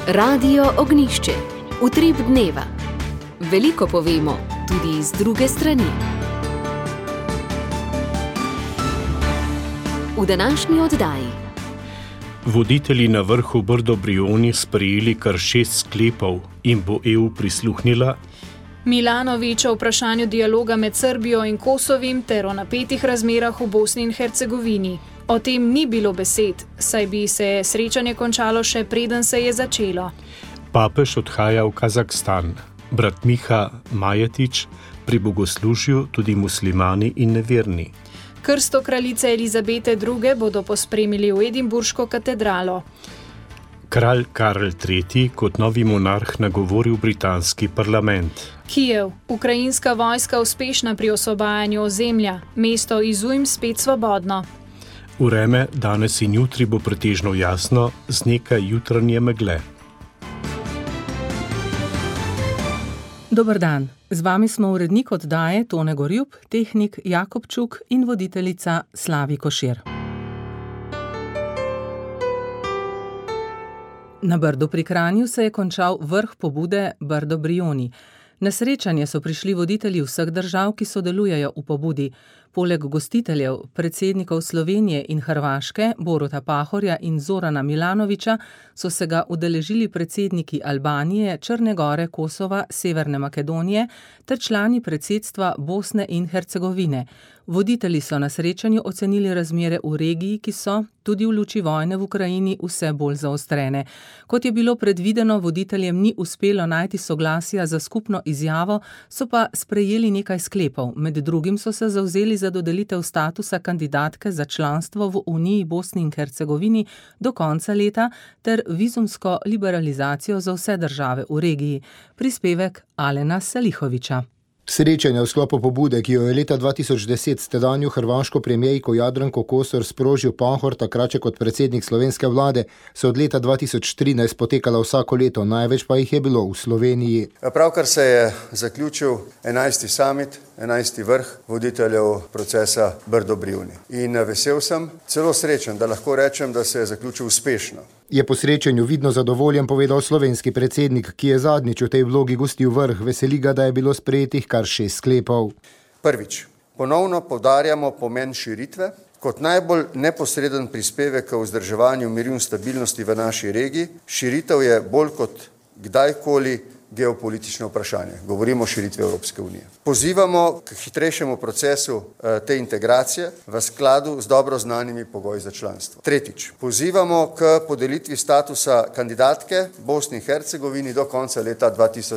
Radio Ognišče, utrip dneva. Veliko povemo, tudi z druge strani. V današnji oddaji. Voditelji na vrhu Brdo-Brioni sprejeli kar 6 sklepov in bo EU prisluhnila. Milanović o vprašanju dialoga med Srbijo in Kosovim ter o napetih razmerah v Bosni in Hercegovini. O tem ni bilo besed, saj bi se srečanje končalo še preden se je začelo. Papež odhaja v Kazahstan. Brat Miha Majetič pri bogoslužju tudi muslimani in neverni. Krsto kraljice Elizabete II. Bodo pospremili v Edinburško katedralo. Kralj Karel III. Kot novi monarh nagovoril britanski parlament. Kijev. Ukrajinska vojska uspešna pri osvobajanju ozemlja. Mesto Izum spet svobodno. Vreme danes in jutri bo pretežno jasno, z nekaj jutranje megle. Dober dan. Z vami smo urednik oddaje Tone Gorjup, tehnik Jakob Čuk in voditeljica Slavi Košir. Na Brdu pri Kranju se je končal vrh pobude Brdo-Brioni. Na srečanje so prišli voditelji vseh držav, ki sodelujejo v pobudi. Poleg gostiteljev, predsednikov Slovenije in Hrvaške, Boruta Pahorja in Zorana Milanovića, so se ga udeležili predsedniki Albanije, Črne Gore, Kosova, Severne Makedonije ter člani predsedstva Bosne in Hercegovine. Voditelji so na srečanju ocenili razmere v regiji, ki so, tudi v luči vojne v Ukrajini, vse bolj zaostrene. Kot je bilo predvideno, voditeljem ni uspelo najti soglasja za skupno izjavo, so pa sprejeli nekaj sklepov. Med drugim so se zavzeli za dodelitev statusa kandidatke za članstvo v Uniji Bosni in Hercegovini do konca leta ter vizumsko liberalizacijo za vse države v regiji. Prispevek Alena Salihovića. Srečanje v sklopu pobude, ki jo je leta 2010 s tedanjo hrvaško premijerko Jadranko Kosor sprožil Pahor, takrat še kot predsednik slovenske vlade, so od leta 2013 potekala vsako leto, največ pa jih je bilo v Sloveniji. Pravkar se je zaključil 11. summit, 11. vrh voditeljev procesa Brdo-Brioni. In vesel sem, celo srečen, da lahko rečem, da se je zaključil uspešno. Je po srečanju vidno zadovoljen povedal slovenski predsednik, ki je zadnjič v tej vlogi gostil vrh. Veseli ga, da je bilo sprejetih kar 6 sklepov. Prvič, ponovno poudarjamo pomen širitve kot najbolj neposreden prispevek k vzdrževanju miru in stabilnosti v naši regiji. Širitev je bolj kot kdajkoli geopolitično vprašanje. Govorimo o širitvi Evropske unije. Pozivamo k hitrejšemu procesu te integracije v skladu z dobro znanimi pogoji za članstvo. Tretjič, pozivamo k podelitvi statusa kandidatke Bosni in Hercegovini do konca leta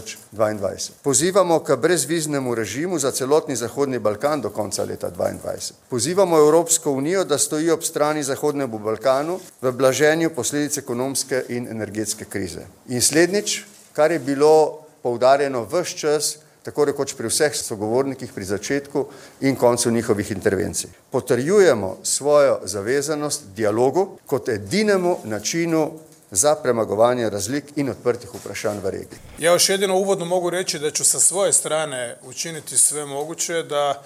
2022. Pozivamo k brezviznemu režimu za celotni Zahodni Balkan do konca leta 2022. Pozivamo Evropsko unijo, da stoji ob strani Zahodnemu Balkanu v blaženju posledic ekonomske in energetske krize. In slednjič, kar je bilo poudarjeno ves čas, tako rekoč pri vseh sogovornikih pri začetku in koncu njihovih intervencij. Potrjujemo svojo zavezanost dialogu kot edinemu načinu za premagovanje razlik in odprtih vprašanj v regiji. Ja još jedino uvodno mogu reći da ću sa svoje strane učiniti sve moguće da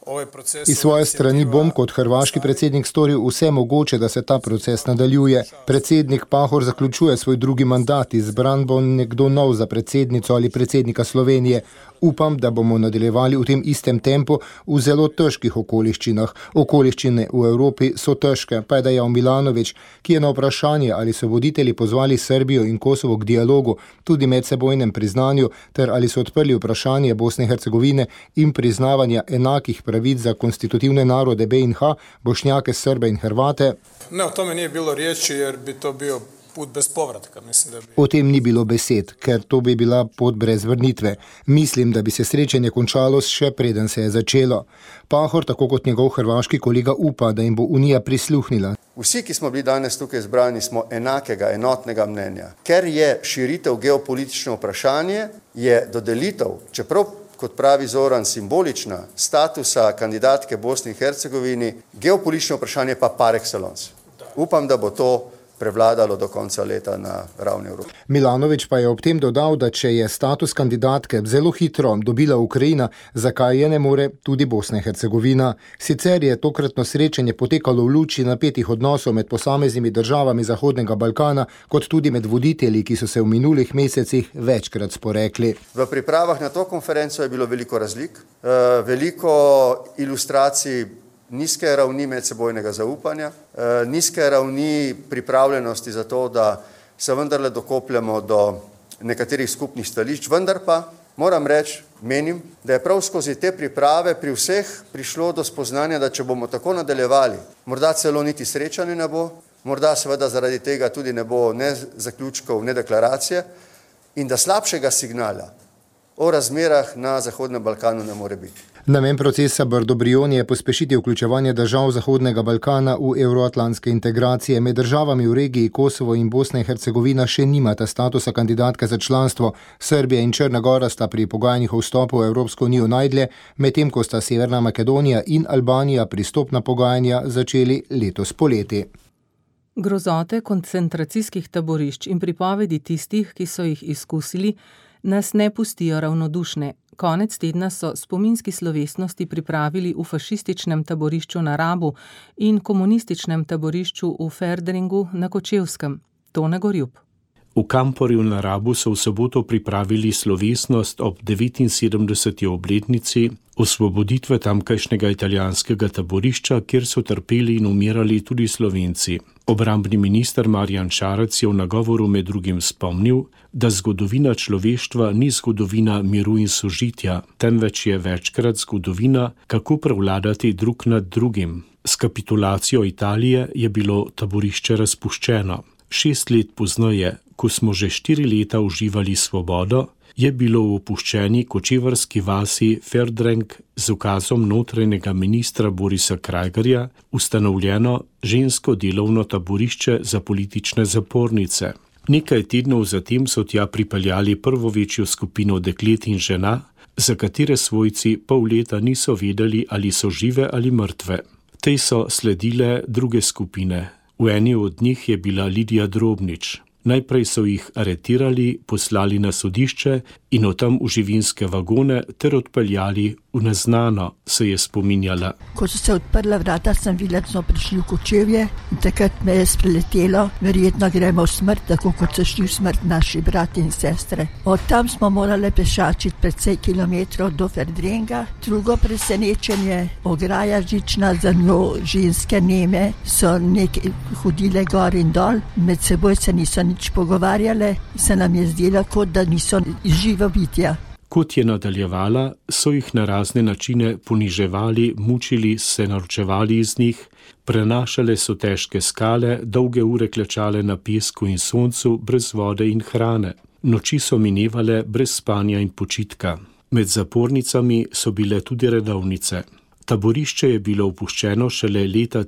Iz svoje strani bom kot hrvaški predsednik storil vse mogoče, da se ta proces nadaljuje. Predsednik Pahor zaključuje svoj drugi mandat, izbran bo nekdo nov za predsednico ali predsednika Slovenije. Upam, da bomo nadaljevali v tem istem tempu v zelo težkih okoliščinah. Okoliščine v Evropi so težke, pa je dejal Milanović, ki je na vprašanje, ali so voditelji pozvali Srbijo in Kosovo k dialogu, tudi medsebojnem priznanju, ter ali so odprli vprašanje Bosne in Hercegovine in priznavanja enakih pravic za konstitutivne narode BiH, Bošnjake, Srbe in Hrvate. Ne, o tome nije bilo riječi, jer bi to bio put bez povratka. Mislim, da bi... O tem ni bilo besed, ker to bi bila pot brez vrnitve. Mislim, da bi se srečanje končalo še preden se je začelo. Pahor, tako kot njegov hrvaški kolega, upa, da jim bo Unija prisluhnila. Vsi, ki smo bili danes tukaj zbrani, smo enakega, enotnega mnenja. Ker je širitev geopolitično vprašanje, je dodelitev, čeprav kot pravi Zoran, simbolična statusa kandidatke Bosni in Hercegovini, geopolitično vprašanje pa par excellence. Upam, da bo to prevladalo do konca leta na ravni Evrope. Milanović pa je ob tem dodal, da če je status kandidatke zelo hitro dobila Ukrajina, zakaj je ne more tudi Bosna in Hercegovina. Sicer je tokratno srečanje potekalo v luči napetih odnosov med posameznimi državami Zahodnega Balkana, kot tudi med voditelji, ki so se v minulih mesecih večkrat sporekli. V pripravah na to konferenco je bilo veliko razlik, veliko ilustracij nizke ravni medsebojnega zaupanja, nizke ravni pripravljenosti za to, da se vendarle dokopljamo do nekaterih skupnih stališč, vendar pa moram reči, menim, da je prav skozi te priprave pri vseh prišlo do spoznanja, da če bomo tako nadaljevali, morda celo niti srečanja ne bo, morda seveda zaradi tega tudi ne bo ne zaključkov, ne deklaracije in da slabšega signala o razmerah na Zahodnem Balkanu ne more biti. Namen procesa Brdo-Brioni je pospešiti vključevanje držav Zahodnega Balkana v evroatlantske integracije. Med državami v regiji Kosovo in Bosna in Hercegovina še nimata statusa kandidatke za članstvo. Srbija in Črna Gora sta pri pogajanjih o vstopu v Evropsko unijo najdlje, medtem ko sta Severna Makedonija in Albanija pristopna pogajanja začeli letos poleti. Grozote koncentracijskih taborišč in pripovedi tistih, ki so jih izkusili, nas ne pustijo ravnodušne. Konec tedna so spominski slovesnosti pripravili v fašističnem taborišču na Rabu in komunističnem taborišču v Ferdringu na Kočevskem. Tone Gorjup. V Kamporju na Rabu so v soboto pripravili slovesnost ob 79. obletnici osvoboditve tamkajšnjega italijanskega taborišča, kjer so trpeli in umirali tudi Slovenci. Obrambni minister Marjan Šarec je v nagovoru med drugim spomnil, da zgodovina človeštva ni zgodovina miru in sožitja, temveč je večkrat zgodovina, kako prevladati drug nad drugim. S kapitulacijo Italije je bilo taborišče razpuščeno. 6 let pozneje, ko smo že 4 leta uživali svobodo, je bilo v opuščeni kočevarski vasi Ferdreng z ukazom notranjega ministra Borisa Krajgerja ustanovljeno žensko delovno taborišče za politične zapornice. Nekaj tednov zatem so tja pripeljali prvo večjo skupino deklet in žena, za katere svojci pol leta niso vedeli, ali so žive ali mrtve. Tej so sledile druge skupine. V eni od njih je bila Lidija Drobnič. Najprej so jih aretirali, poslali na sodišče in od tam v živinske vagone ter odpeljali v neznano, se je spominjala. Ko so se odprla vrata, sem videla, da smo prišli v Kočevje in takrat me je spreletelo, verjetno gremo v smrt, tako kot so šli v smrt naši brati in sestre. Od tam smo morali pešačiti precej kilometrov do Ferdrenga. Drugo presenečenje, ograja žična, za njo ženske neme so nekaj hodile gor in dol, med seboj se niso nič pogovarjale, se nam je zdelo, kot da niso živa bitja. Kot je nadaljevala, so jih na razne načine poniževali, mučili, se naročevali iz njih, prenašale so težke skale, dolge ure klečale na pesku in soncu, brez vode in hrane. Noči so minevale brez spanja in počitka. Med zapornicami so bile tudi redovnice. Taborišče je bilo opuščeno šele leta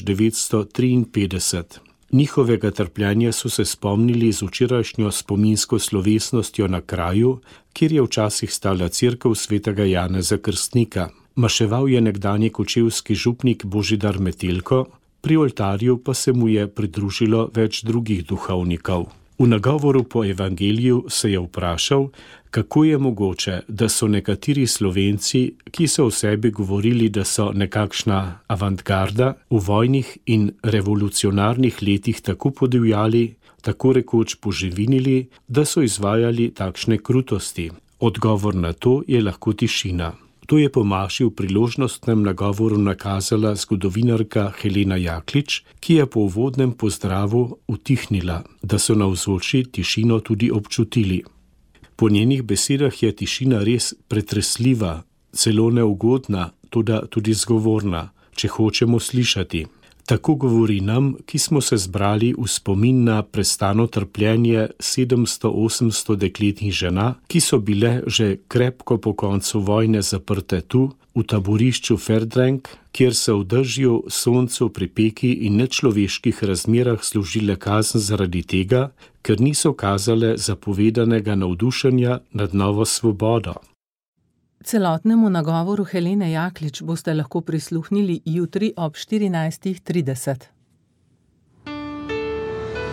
1953. Njihovega trpljenja so se spomnili z včerajšnjo spominsko slovesnostjo na kraju, kjer je včasih stala cerkev svetega Janeza Krstnika. Maševal je nekdanji kočevski župnik Božidar Metelko, pri oltarju pa se mu je pridružilo več drugih duhovnikov. V nagovoru po evangeliju se je vprašal, kako je mogoče, da so nekateri Slovenci, ki so o sebi govorili, da so nekakšna avantgarda, v vojnih in revolucionarnih letih tako podivjali, tako rekoč poživinili, da so izvajali takšne krutosti. Odgovor na to je lahko tišina. To je po maši v priložnostnem nagovoru nakazala zgodovinarka Helena Jaklič, ki je po uvodnem pozdravu utihnila, da so navzoči tišino tudi občutili. Po njenih besedah je tišina res pretresljiva, celo neugodna, toda tudi zgovorna, če hočemo slišati. Tako govori nam, ki smo se zbrali v spomin na prestano trpljenje 700-800 deklet in žena, ki so bile že krepko po koncu vojne zaprte tu, v taborišču Ferdreng, kjer so v dežju, soncu, pripeki in nečloveških razmerah služile kazen zaradi tega, ker niso kazale zapovedanega navdušenja nad novo svobodo. Celotnemu nagovoru Helene Jaklič boste lahko prisluhnili jutri ob 14:30.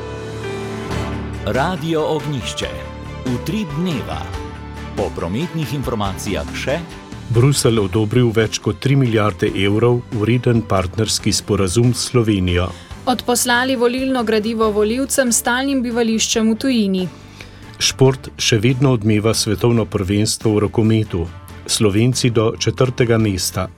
Radio Ognjišče. Utrip dneva. Po prometnih informacijah še: Bruselj odobril več kot 3 milijarde evrov vreden partnerski sporazum s Slovenijo. Odposlali volilno gradivo volivcem s stalnim bivališčem v tujini. Šport še vedno odmeva svetovno prvenstvo v rokometu. Slovenci do 4. mesta.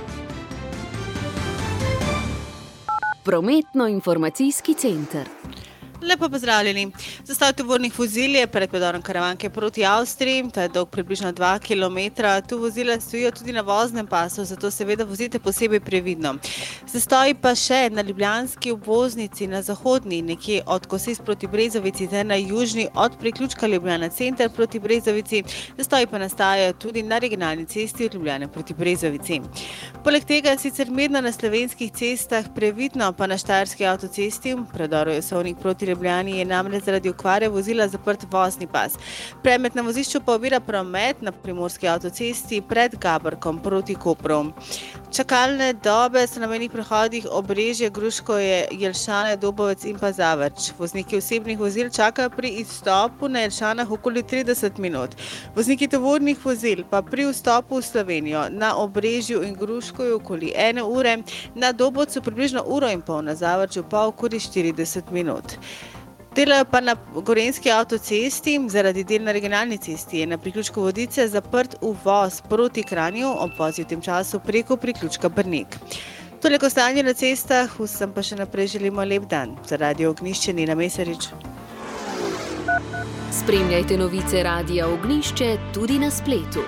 Prometno-informacijski center. Lepo pozdravljeni. Zastoj tovornih vozil je pred predorom Karavanke proti Avstriji, ta je dolg približno 2 km. Tu vozila stojijo tudi na voznem pasu, zato seveda vozite posebej previdno. Zastoji pa še na ljubljanski obvoznici, na zahodni, nekje od Kosis proti Brezovici, ter na južni od priključka Ljubljana center proti Brezovici. Zastoji pa nastajajo tudi na regionalni cesti od Ljubljane proti Brezovici. Poleg tega sicer mirno na slovenskih cestah, previdno pa na štajerski avtocesti, v predoru Jesovnik proti Ljubljani je namreč zaradi okvare vozila zaprt vozni pas. Promet na vozišču pa ovira promet na primorski avtocesti pred Gaborkom proti Kopru. Čakalne dobe so na mejnih prehodih Obrežje, Gruškovje, Jelšane, Dobovec in pa Zavrč. Vozniki osebnih vozil čakajo pri izstopu na Jelšanah okoli 30 minut. Vozniki tovornih vozil pa pri vstopu v Slovenijo na Obrežju in Gruškovju okoli 1 ure, na Dobovcu približno 1,5 ure, na Zavrču pa okoli 40 minut. Delajo pa na Gorenjski avtocesti, zaradi del na regionalni cesti je na priključku Vodice zaprt uvoz proti Kranju, obvozi v tem času preko priključka Brnik. Toliko stanje na cestah, vsem pa še naprej želimo lep dan. Za Radio Ognjišče Nina Mesarič. Spremljajte novice Radia Ognjišče tudi na spletu.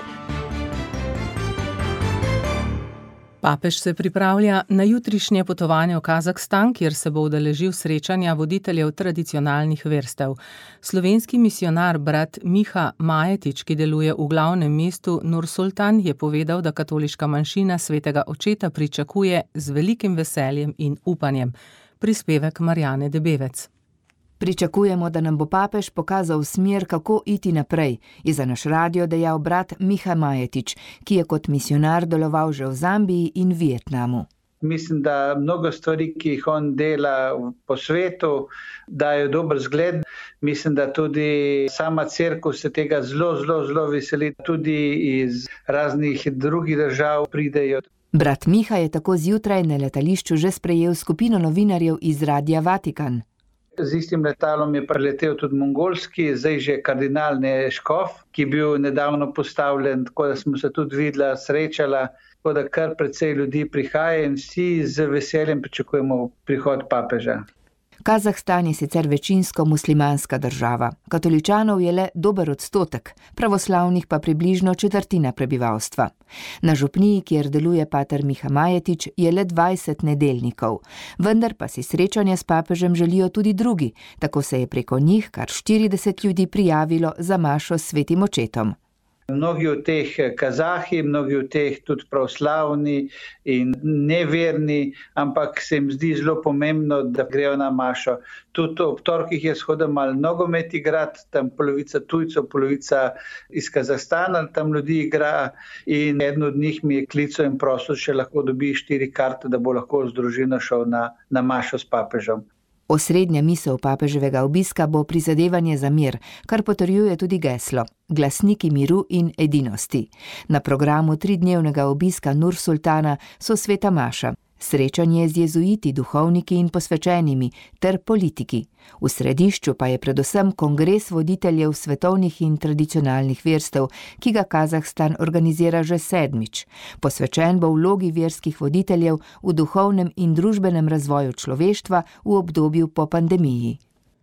Papež se pripravlja na jutrišnje potovanje v Kazahstan, kjer se bo udeležil srečanja voditeljev tradicionalnih verstev. Slovenski misionar brat Miha Majetič, ki deluje v glavnem mestu Nur-Sultan, je povedal, da katoliška manjšina svetega očeta pričakuje z velikim veseljem in upanjem. Prispevek Marjane Debevec. Pričakujemo, da nam bo papež pokazal smer, kako iti naprej, je za naš radio dejal brat Miha Majetič, ki je kot misionar deloval že v Zambiji in Vietnamu. Mislim, da mnogo stvari, ki jih on dela po svetu, dajo dober zgled. Mislim, da tudi sama cerkev se tega zelo veseli, tudi iz raznih drugih držav pridejo. Brat Miha je tako zjutraj na letališču že sprejel skupino novinarjev iz Radia Vatikan. Z istim letalom je preletel tudi mongolski, zdaj že kardinal Škof, ki je bil nedavno postavljen, tako da smo se tudi videla, srečala, tako da kar precej ljudi prihaja in vsi z veseljem pričakujemo prihod papeža. Kazahstan je sicer večinsko muslimanska država. Katoličanov je le dober odstotek, pravoslavnih pa približno četrtina prebivalstva. Na župniji, kjer deluje pater Miha Majetič, je le 20 nedeljnikov. Vendar pa si srečanja s papežem želijo tudi drugi, tako se je preko njih kar 40 ljudi prijavilo za mašo s svetim očetom. Mnogi od teh Kazahi, mnogi od teh tudi pravoslavni in neverni, ampak se jim zdi zelo pomembno, da grejo na mašo. Tudi ob torkih je shoda malo nogomet igrati, tam polovica tujcev, polovica iz Kazahstana, tam ljudi igra in eden od njih mi je klical in prosil, če lahko dobi 4 karte, da bo lahko z družino šel na mašo s papežem. Osrednja misel papeževega obiska bo prizadevanje za mir, kar potrjuje tudi geslo Glasniki miru in edinosti. Na programu 3-dnevnega obiska Nur-Sultana so sveta maša, srečanje z jezuiti, duhovniki in posvečenimi ter politiki. V središču pa je predvsem kongres voditeljev svetovnih in tradicionalnih verstev, ki ga Kazahstan organizira že 7. Posvečen bo vlogi verskih voditeljev v duhovnem in družbenem razvoju človeštva v obdobju po pandemiji.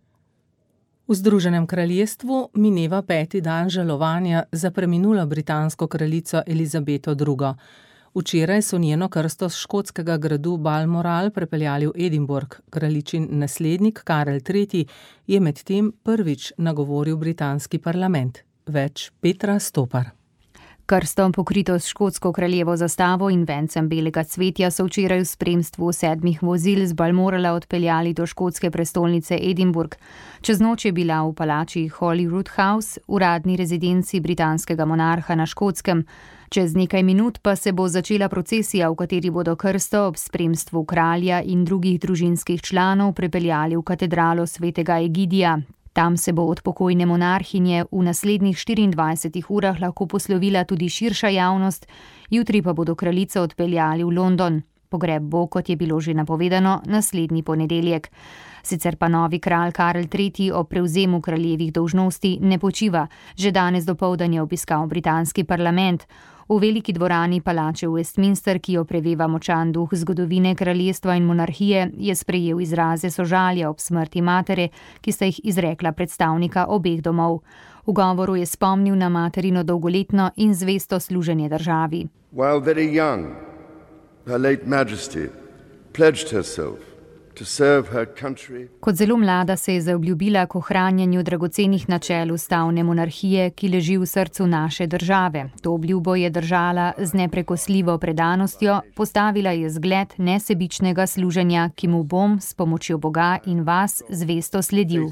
V Združenem kraljestvu mineva 5. dan žalovanja za preminulo britansko kraljico Elizabeto II. Včeraj so njeno krsto z škotskega gradu Balmoral prepeljali v Edinburgh. Kraljičin naslednik Karel III. Je medtem prvič nagovoril britanski parlament. Več Petra Stopar. Krstom pokrito s škotsko kraljevo zastavo in vencem belega cvetja so včeraj v spremstvu 7 vozil z Balmorala odpeljali do škotske prestolnice Edinburgh. Čez noč je bila v palači Holyrood House, uradni rezidenci britanskega monarha na Škotskem. Čez nekaj minut pa se bo začela procesija, v kateri bodo krsto ob spremstvu kralja in drugih družinskih članov prepeljali v katedralo svetega Egidija. Tam se bo od pokojne monarhinje v naslednjih 24 urah lahko poslovila tudi širša javnost, jutri pa bodo kraljico odpeljali v London. Pogreb bo, kot je bilo že napovedano, naslednji ponedeljek. Sicer pa novi kralj Karel III. O prevzemu kraljevih dolžnosti ne počiva. Že danes dopoldan je obiskal britanski parlament. V veliki dvorani palače v Westminster, ki jo preveva močan duh zgodovine kraljestva in monarhije, je sprejel izraze sožalja ob smrti matere, ki sta jih izrekla predstavnika obeh domov. V govoru je spomnil na materino dolgoletno in zvesto služenje državi. While very young, Her late Majesty pledged herself to serve her country. Kot zelo mlada se je zaobljubila k ohranjanju dragocenih načel ustavne monarhije, ki leži v srcu naše države. To obljubo je držala z neprekosljivo predanostjo, postavila je zgled nesebičnega služenja, ki mu bom s pomočjo Boga in vas zvesto sledil.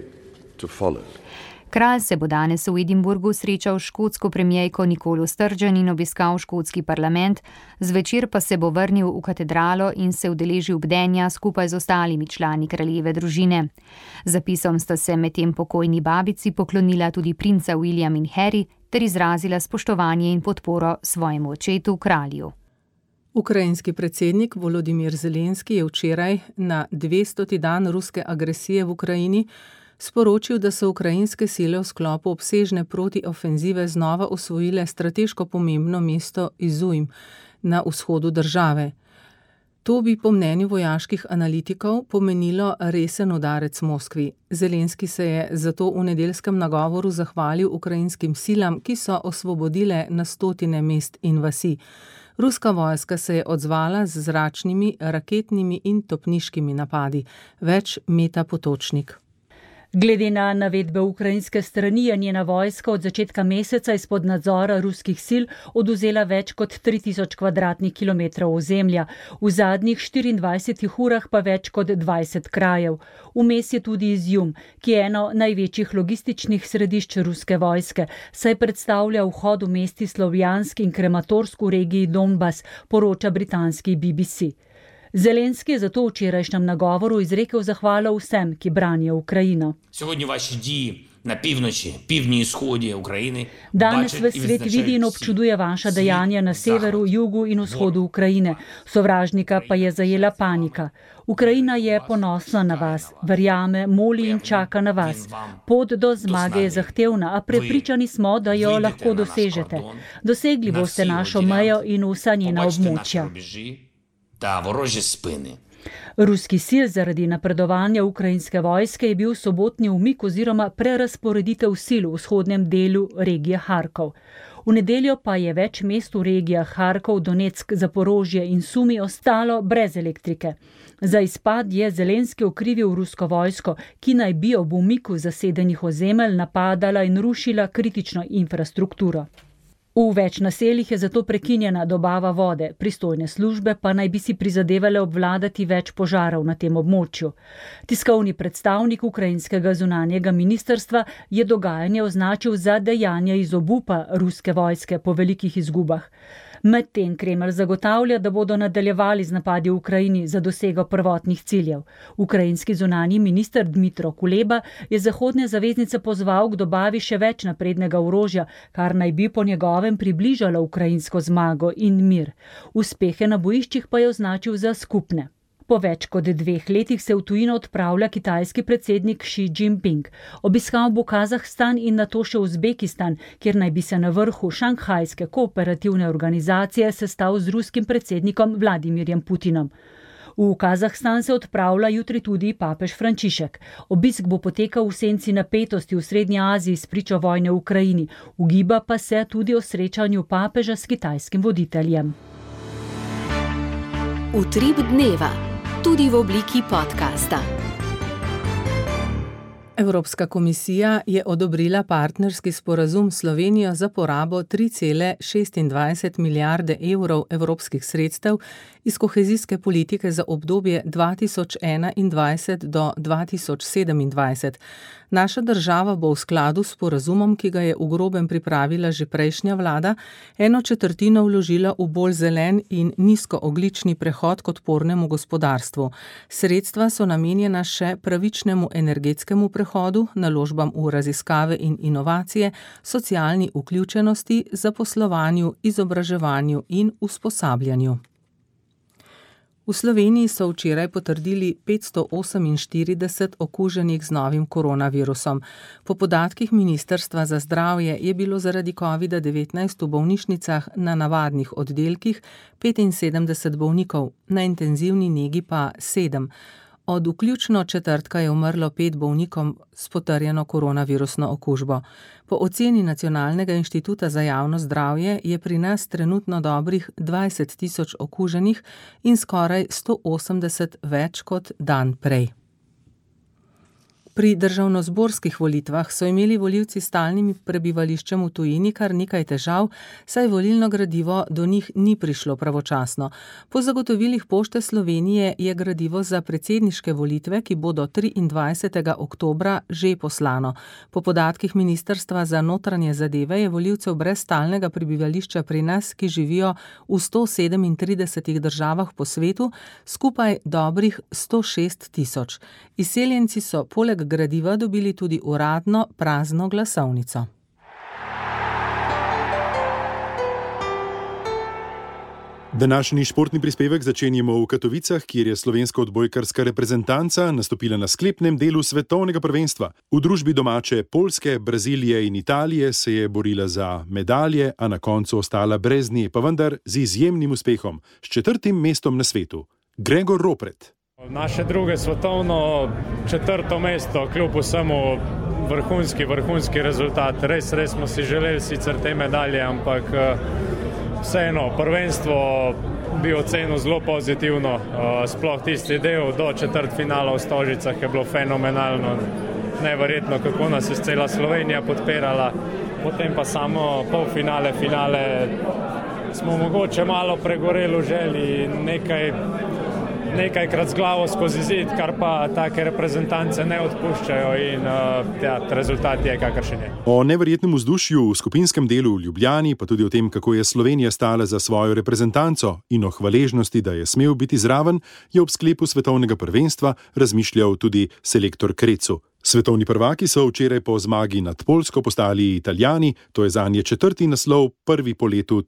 Kralj se bo danes v Edinburgu srečal s škotsko premijejko Nicolo Sturgeon in obiskal škotski parlament, zvečer pa se bo vrnil v katedralo in se udeležil bdenja skupaj z ostalimi člani kraljeve družine. Zapisom sta se medtem pokojni babici poklonila tudi princa William in Harry ter izrazila spoštovanje in podporo svojemu očetu kralju. Ukrajinski predsednik Volodimir Zelenski je včeraj na 200. dan ruske agresije v Ukrajini sporočil, da so ukrajinske sile v sklopu obsežne protiofenzive znova osvojile strateško pomembno mesto Izum na vzhodu države. To bi po mnenju vojaških analitikov pomenilo resen udarec Moskvi. Zelenski se je zato v nedeljskem nagovoru zahvalil ukrajinskim silam, ki so osvobodile na stotine mest in vasi. Ruska vojska se je odzvala z zračnimi, raketnimi in topniškimi napadi. Več Meta Potočnik. Glede na navedbe ukrajinske strani je njena vojska od začetka meseca izpod nadzora ruskih sil odvzela več kot 3000 kvadratnih kilometrov ozemlja, v zadnjih 24 urah pa več kot 20 krajev. Vmes je tudi Izum, ki je eno največjih logističnih središč ruske vojske, saj predstavlja vhod v mesti Slovjansk in Krematorsk v regiji Donbas, poroča britanski BBC. Zelenski je zato v včerajšnjem nagovoru izrekel zahvalo vsem, ki branijo Ukrajino. Danes ves svet vidi in občuduje vaša dejanja na severu, jugu in vzhodu Ukrajine. Sovražnika pa je zajela panika. Ukrajina je ponosna na vas, verjame, moli in čaka na vas. Pot do zmage je zahtevna, a prepričani smo, da jo lahko dosežete. Dosegli boste našo mejo in vsa njena območja. Ruski sil zaradi napredovanja ukrajinske vojske je bil sobotni umik oziroma prerasporeditev sil v vzhodnem delu regije Harkov. V nedeljo pa je več mest v regijah Harkov, Donetsk, Zaporožje in Sumi ostalo brez elektrike. Za izpad je Zelenski okrivil rusko vojsko, ki naj bi ob umiku zasedenih ozemelj napadala in rušila kritično infrastrukturo. V več naseljih je zato prekinjena dobava vode, pristojne službe pa naj bi si prizadevale obvladati več požarov na tem območju. Tiskovni predstavnik ukrajinskega zunanjega ministrstva je dogajanje označil za dejanje iz obupa ruske vojske po velikih izgubah. Medtem Kremelj zagotavlja, da bodo nadaljevali z napadi v Ukrajini za dosego prvotnih ciljev. Ukrajinski zunanji minister Dmitro Kuleba je zahodne zaveznice pozval k dobavi še več naprednega orožja, kar naj bi po njegovem približalo ukrajinsko zmago in mir. Uspehe na bojiščih pa je označil za skupne. Po več kot 2 letih se v tujino odpravlja kitajski predsednik Xi Jinping. Obiskal bo Kazahstan in nato še Uzbekistan, kjer naj bi se na vrhu šanghajske kooperativne organizacije sestal z ruskim predsednikom Vladimirjem Putinom. V Kazahstan se odpravlja jutri tudi papež Frančišek. Obisk bo potekal v senci napetosti v Srednji Aziji spričo vojne v Ukrajini. Ugiba pa se tudi o srečanju papeža s kitajskim voditeljem. Utrip dneva. Tudi v obliki podcasta. Evropska komisija je odobrila partnerski sporazum s Slovenijo za porabo 3,26 milijarde evrov evropskih sredstev iz kohezijske politike za obdobje 2021 do 2027. Naša država bo v skladu s sporazumom, ki ga je v grobem pripravila že prejšnja vlada, 1/4 vložila v bolj zelen in nizkoogljični prehod k odpornemu gospodarstvu. Sredstva so namenjena še pravičnemu energetskemu prehodu prehodu, naložbam v raziskave in inovacije, socialni vključenosti, zaposlovanju, izobraževanju in usposabljanju. V Sloveniji so včeraj potrdili 548 okuženih z novim koronavirusom. Po podatkih Ministrstva za zdravje je bilo zaradi COVID-19 v bolnišnicah na navadnih oddelkih 75 bolnikov, na intenzivni negi pa 7. Od vključno četrtka je umrlo 5 bolnikov s potrjeno koronavirusno okužbo. Po oceni Nacionalnega inštituta za javno zdravje je pri nas trenutno dobrih 20 tisoč okuženih in skoraj 180 več kot dan prej. Pri državnozborskih volitvah so imeli volivci s stalnim prebivališčem v tujini kar nekaj težav, saj volilno gradivo do njih ni prišlo pravočasno. Po zagotovilih Pošte Slovenije je gradivo za predsedniške volitve, ki bodo 23. oktobra, že poslano. Po podatkih Ministrstva za notranje zadeve je volivcev brez stalnega prebivališča pri nas, ki živijo v 137 državah po svetu, skupaj dobrih 106 tisoč. Izseljenci so poleg gradiva dobili tudi uradno prazno glasovnico. Današnji športni prispevek začenjamo v Katovicah, kjer je slovenska odbojkarska reprezentanca nastopila na sklepnem delu svetovnega prvenstva. V družbi domače Poljske, Brazilije in Italije se je borila za medalje, a na koncu ostala brez nje, pa vendar z izjemnim uspehom, s 4. mestom na svetu. Gregor Ropret. Naše druge svetovno 4. mesto, kljub vsemu vrhunski rezultat. Res smo si želeli sicer te medalje, ampak vseeno, prvenstvo bi ocenil zelo pozitivno. Sploh tisti del do četrtfinala v Stožicah je bilo fenomenalno. Neverjetno, kako nas je cela Slovenija podpirala. Potem pa samo polfinale, finale smo mogoče malo pregoreli v želji, nekajkrat z glavo skozi zid, kar pa take reprezentance ne odpuščajo in rezultat je kakršen je. O neverjetnem vzdušju v skupinskem delu v Ljubljani, pa tudi o tem, kako je Slovenija stala za svojo reprezentanco in o hvaležnosti, da je smel biti zraven, je ob sklepu svetovnega prvenstva razmišljal tudi selektor Krecu. Svetovni prvaki so včeraj po zmagi nad Poljsko postali Italijani, to je zanje 4. naslov, prvi po letu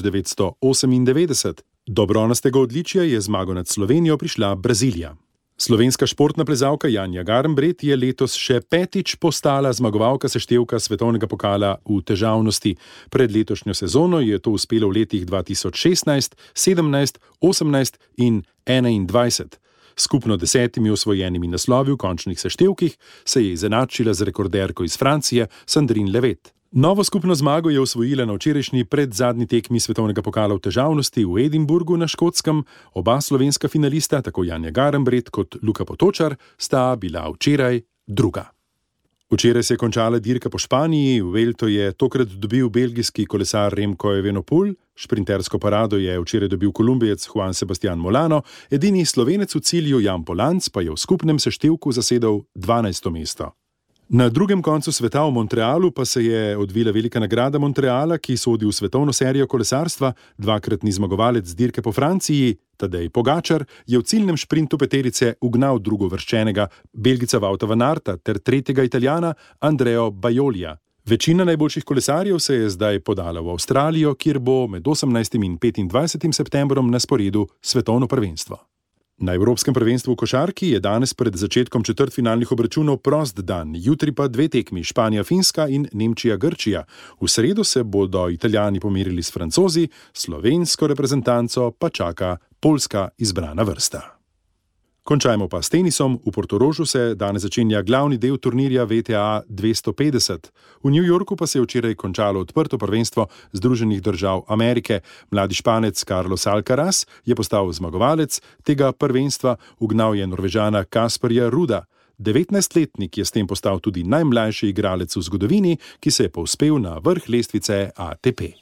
1998. Do bronastega odličja je zmago nad Slovenijo prišla Brazilija. Slovenska športna plezalka Janja Garnbret je letos še 5. postala zmagovalka seštevka svetovnega pokala v težavnosti. Pred letošnjo sezono je to uspelo v letih 2016, 17, 18 in 21. Skupno 10 osvojenimi naslovi v končnih seštevkih se je izenačila z rekorderko iz Francije Sandrine Levet. Novo skupno zmago je osvojila na včerajšnji predzadnji tekmi svetovnega pokala v težavnosti v Edinburgu na Škotskem. Oba slovenska finalista, tako Janja Garnbret kot Luka Potočar, sta bila včeraj druga. Včeraj se je končala dirka po Španiji, Vuelto je tokrat dobil belgijski kolesar Remco Evenepoel, šprintersko parado je včeraj dobil Kolumbijec Juan Sebastian Molano, edini Slovenec v cilju Jan Polanc pa je v skupnem seštevku zasedel 12. mesto. Na drugem koncu sveta v Montrealu pa se je odvila velika nagrada Montreala, ki sodi v svetovno serijo kolesarstva. Dvakratni zmagovalec dirke po Franciji, Tadej Pogačar, je v ciljnem šprintu peterice ugnal drugovrščenega Belgica Wouta van Aerta ter tretjega Italijana Andreo Baiolija. Večina najboljših kolesarjev se je zdaj podala v Avstralijo, kjer bo med 18. in 25. septembrom na sporedu svetovno prvenstvo. Na Evropskem prvenstvu v košarki je danes pred začetkom četrtfinalnih obračunov prost dan, jutri pa 2 tekmi, Španija-Finska in Nemčija-Grčija. V sredo se bodo Italijani pomerili s Francozi, slovensko reprezentanco pa čaka poljska izbrana vrsta. Končajmo pa s tenisom. V Portorožu se danes začenja glavni del turnirja WTA 250. V New Yorku pa se je včeraj končalo odprto prvenstvo Združenih držav Amerike. Mladi Španec Carlos Alcaraz je postal zmagovalec tega prvenstva, ugnal je Norvežana Kasperja Ruda. 19-letnik je s tem postal tudi najmlajši igralec v zgodovini, ki se je povzpel na vrh lestvice ATP.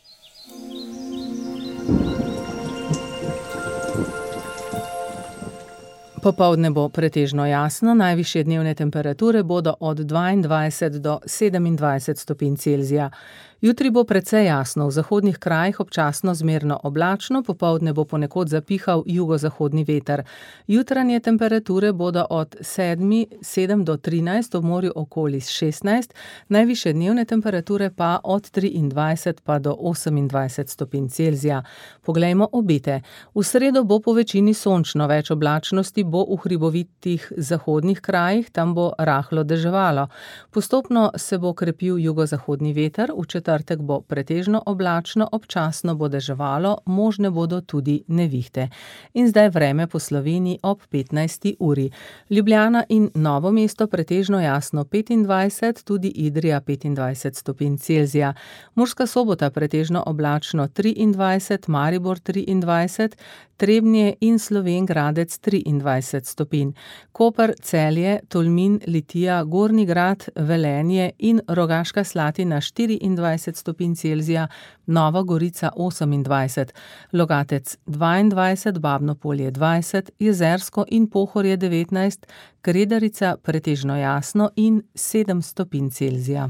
Popoldne bo pretežno jasno, najvišje dnevne temperature bodo od 22 do 27 stopinj Celzija. Jutri bo precej jasno, v zahodnih krajih občasno zmerno oblačno, popoldne bo ponekod zapihal jugozahodni veter. Jutranje temperature bodo od 7 do 13, v morju okoli 16, najvišje dnevne temperature pa od 23 pa do 28 stopinj Celzija. Poglejmo obete. V sredo bo po večini sončno, več oblačnosti bo v hribovitih zahodnih krajih, tam bo rahlo deževalo. Postopno se bo krepil jugozahodni veter, v četrtek bo pretežno oblačno, občasno bo deževalo, možne bodo tudi nevihte. In zdaj vreme po Sloveniji ob 15. uri. Ljubljana in Novo mesto pretežno jasno 25, tudi Idrija 25 stopinj Celzija. Murska Sobota pretežno oblačno 23, Maribor 23, Trebnje in Slovenj Gradec 23 stopinj. Koper, Celje, Tolmin, Litija, Gornji Grad, Velenje in Rogaška Slatina 24 stopinj Celzija, Nova Gorica 28, Logatec 22, Babno Polje 20, Jezersko in Pohorje 19, Kredarica pretežno jasno in 7 stopinj Celzija.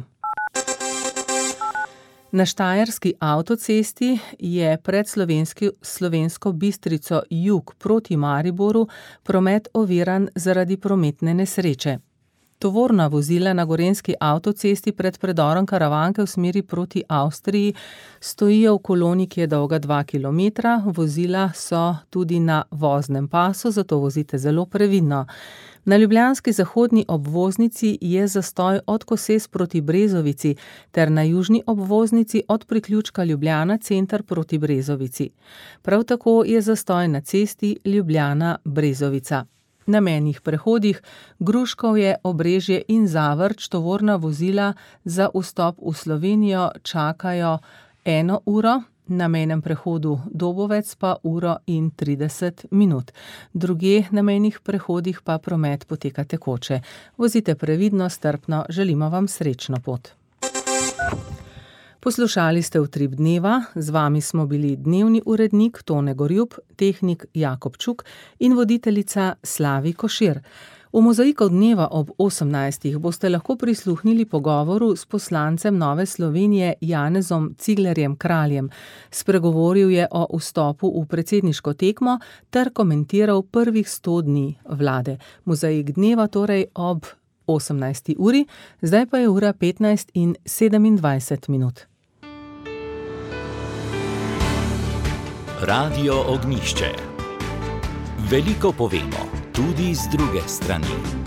Na Štajerski avtocesti je pred Slovensko Bistrico jug proti Mariboru promet oviran zaradi prometne nesreče. Tovorna vozila na Gorenjski avtocesti pred predorom Karavanke v smeri proti Avstriji stojijo v koloni, ki je dolga 2 kilometra. Vozila so tudi na voznem pasu, zato vozite zelo previdno. Na ljubljanski zahodni obvoznici je zastoj od Koses proti Brezovici ter na južni obvoznici od priključka Ljubljana center proti Brezovici. Prav tako je zastoj na cesti Ljubljana-Brezovica. Na mejnih prehodih Gruškovje, Obrežje in Zavrč tovorna vozila za vstop v Slovenijo čakajo 1 uro, na mejnem prehodu Dobovec pa 1:30 minut. Drugje na mejnih prehodih pa promet poteka tekoče. Vozite previdno, strpno, želimo vam srečno pot. Poslušali ste Utrip dneva, z vami smo bili dnevni urednik Tone Gorjup, tehnik Jakob Čuk in voditeljica Slavi Košir. V Mozaikov dneva ob 18. boste lahko prisluhnili pogovoru s poslancem Nove Slovenije Janezom Ciglerjem Kraljem. Spregovoril je o vstopu v predsedniško tekmo ter komentiral prvih 100 dni vlade. Mozaik dneva torej ob 18. uri, zdaj pa je ura 15:27 minut. Radio Ognjišče. Veliko povemo, tudi z druge strani.